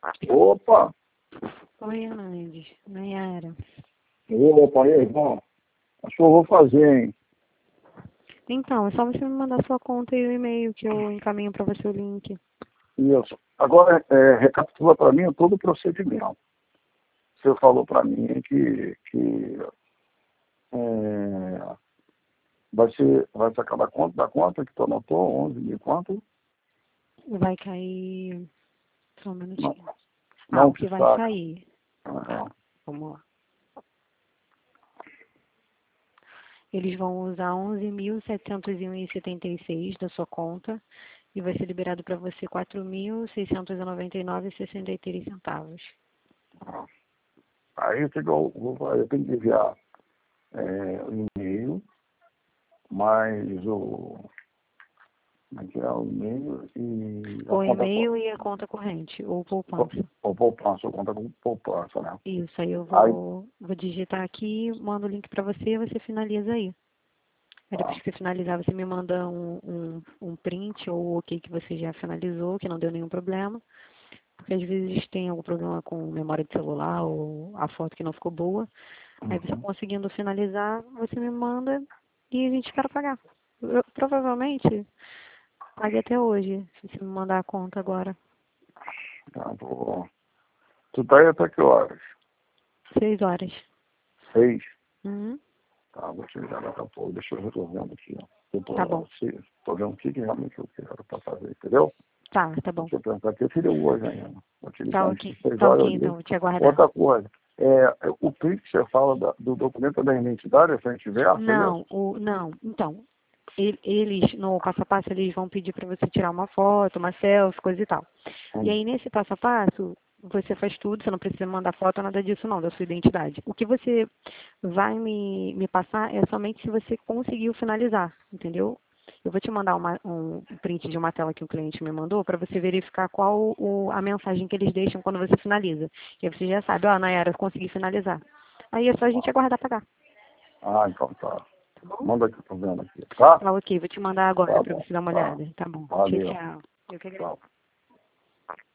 Opa! Oi, Andes. Nayara. Opa, aí, irmão. Acho que eu vou fazer, hein? Então, é só você me mandar sua conta e o e-mail que eu encaminho para você o link. Isso. Agora, recapitula para mim todo o procedimento. Você falou para mim que vai sacar da conta que tu anotou, 11 mil quanto? Vai cair... Só um Não, minutinho. não O que que vai saca. sair? Ah, Vamos lá. Eles vão usar 11.701,76 da sua conta e vai ser liberado para você 4.699,63 centavos. Aí o que eu vou fazer? Eu tenho que enviar o e-mail, mais aqui é o e-mail e a O conta e-mail e a conta corrente, ou poupança. ou poupança, ou conta com poupança, né? Isso, aí eu Aí, vou digitar aqui, mando o link para você e você finaliza aí. Aí depois tá. que você finalizar, você me manda um print ou o ok que você já finalizou, que não deu nenhum problema. Porque às vezes tem algum problema com memória de celular ou a foto que não ficou boa. Aí você Uhum. conseguindo finalizar, você me manda e a gente espera pagar. Eu, provavelmente pague até hoje, se você me mandar a conta agora. Tá, tu tá aí até que horas? 6 horas. 6? Uhum. Tá, vou te ligar daqui a pouco. Deixa eu resolvendo aqui, ó. Eu Tá bom. tô vendo o que realmente eu quero pra fazer, entendeu? Tá bom. Deixa eu pensar aqui. Eu queria hoje ainda. Vou te ligar antes de 6 Tá horas. ok, Eu então, ligo. vou te aguardar. Outra coisa. O print que você fala do documento da identidade é frente e verso, é isso? Não. Então, eles, no passo a passo, eles vão pedir para você tirar uma foto, uma selfie, coisa e tal. E Hum. aí, nesse passo a passo, você faz tudo, você não precisa mandar foto, nada disso não, da sua identidade. O que você vai me passar é somente se você conseguiu finalizar, entendeu? Eu vou te mandar um print de uma tela que o cliente me mandou para você verificar qual a mensagem que eles deixam quando você finaliza. E aí você já sabe, ó, Nayara, eu consegui finalizar. Aí é só a gente aguardar pagar. Então tá. Tá bom? Manda aqui, tô vendo aqui, tá? Tá ok, vou te mandar agora Tá para bom. você dar uma Tá. olhada. Tá bom. Tchau, Valeu. tchau. Eu que agradeço. Tchau.